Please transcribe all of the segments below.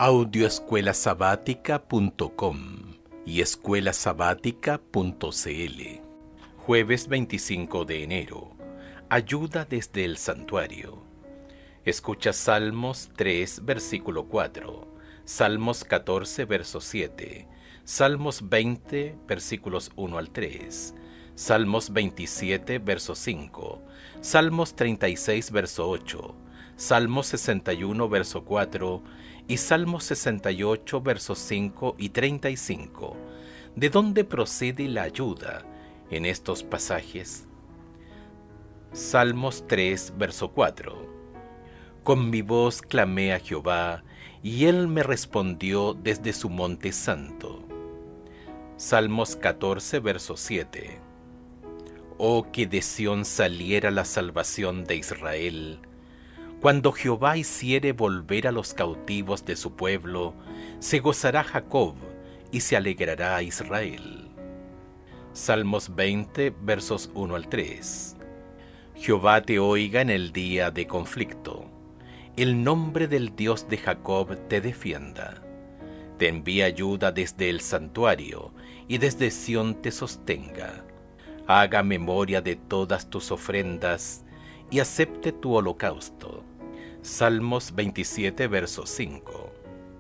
Audioescuelasabática.com y escuelasabática.cl. Jueves 25 de enero. Ayuda desde el santuario. Escucha Salmos 3, versículo 4, Salmos 14, verso 7, Salmos 20, versículos 1 al 3, Salmos 27, verso 5, Salmos 36, verso 8, Salmos 61, verso 4 y Salmos 68, versos 5 y 35. ¿De dónde procede la ayuda en estos pasajes? Salmos 3, verso 4. Con mi voz clamé a Jehová, y él me respondió desde su monte santo. Salmos 14, verso 7. Oh, que de Sión saliera la salvación de Israel. Cuando Jehová hiciere volver a los cautivos de su pueblo, se gozará Jacob y se alegrará Israel. Salmos 20, versos 1 al 3. Jehová te oiga en el día de conflicto. El nombre del Dios de Jacob te defienda. Te envía ayuda desde el santuario y desde Sión te sostenga. Haga memoria de todas tus ofrendas y acepte tu holocausto. Salmos 27, verso 5.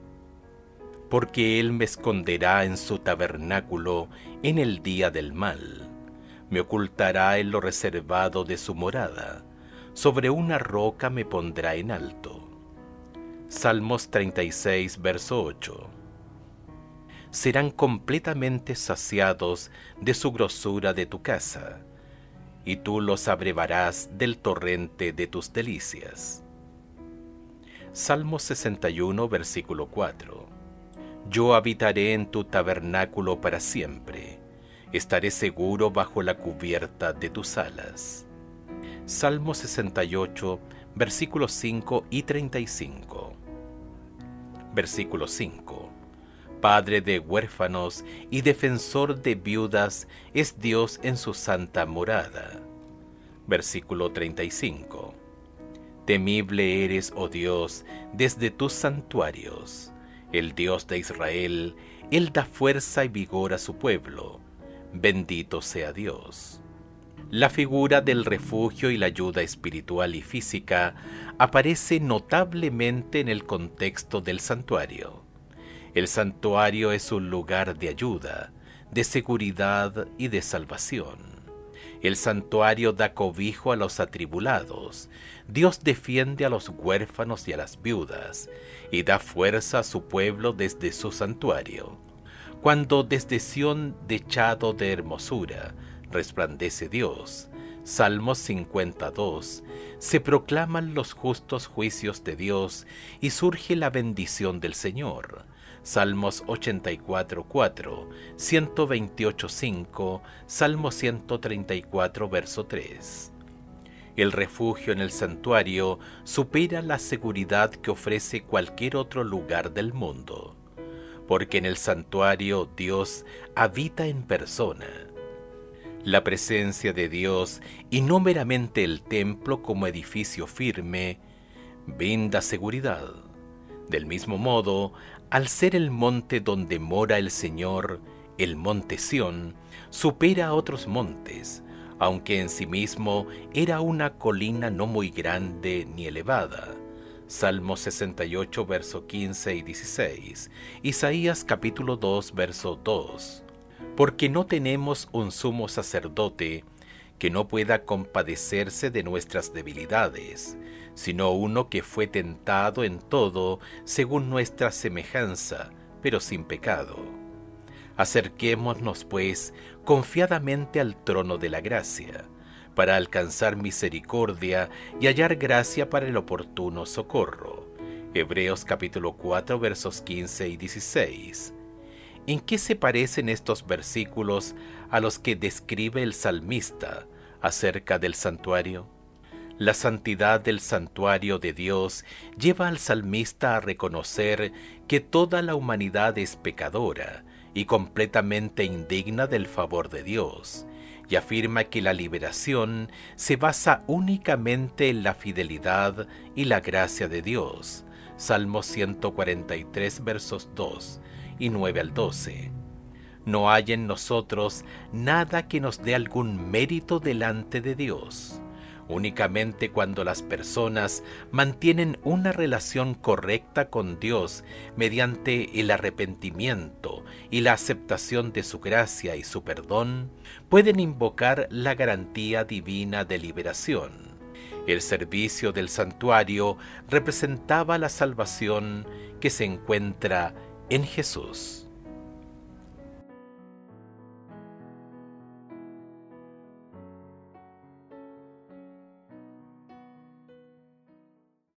Porque él me esconderá en su tabernáculo en el día del mal. Me ocultará en lo reservado de su morada. Sobre una roca me pondrá en alto. Salmos 36, verso 8. Serán completamente saciados de su grosura de tu casa, y tú los abrevarás del torrente de tus delicias. Salmos 61, versículo 4. Yo habitaré en tu tabernáculo para siempre. Estaré seguro bajo la cubierta de tus alas. Salmo 68, versículos 5 y 35. Versículo 5. Padre de huérfanos y defensor de viudas es Dios en su santa morada. Versículo 35. Temible eres, oh Dios, desde tus santuarios. El Dios de Israel, Él da fuerza y vigor a su pueblo. Bendito sea Dios. La figura del refugio y la ayuda espiritual y física aparece notablemente en el contexto del santuario. El santuario es un lugar de ayuda, de seguridad y de salvación. El santuario da cobijo a los atribulados. Dios defiende a los huérfanos y a las viudas, y da fuerza a su pueblo desde su santuario. Cuando desde Sión dechado de hermosura resplandece Dios, Salmos 52, se proclaman los justos juicios de Dios y surge la bendición del Señor. Salmos 84, 4, 128, 5, Salmo 134, verso 3. El refugio en el santuario supera la seguridad que ofrece cualquier otro lugar del mundo, porque en el santuario Dios habita en persona. La presencia de Dios, y no meramente el templo como edificio firme, brinda seguridad. Del mismo modo, al ser el monte donde mora el Señor, el monte Sión, supera a otros montes, aunque en sí mismo era una colina no muy grande ni elevada. Salmo 68, verso 15 y 16, Isaías capítulo 2, verso 2. Porque no tenemos un sumo sacerdote que no pueda compadecerse de nuestras debilidades, sino uno que fue tentado en todo según nuestra semejanza, pero sin pecado. Acerquémonos, pues, confiadamente al trono de la gracia, para alcanzar misericordia y hallar gracia para el oportuno socorro. Hebreos capítulo 4, versos 15 y 16. ¿En qué se parecen estos versículos a los que describe el salmista acerca del santuario? La santidad del santuario de Dios lleva al salmista a reconocer que toda la humanidad es pecadora y completamente indigna del favor de Dios, y afirma que la liberación se basa únicamente en la fidelidad y la gracia de Dios, Salmo 143, versos 2 y 9 al 12. No hay en nosotros nada que nos dé algún mérito delante de Dios. Únicamente cuando las personas mantienen una relación correcta con Dios mediante el arrepentimiento y la aceptación de su gracia y su perdón, pueden invocar la garantía divina de liberación. El servicio del santuario representaba la salvación que se encuentra en Jesús.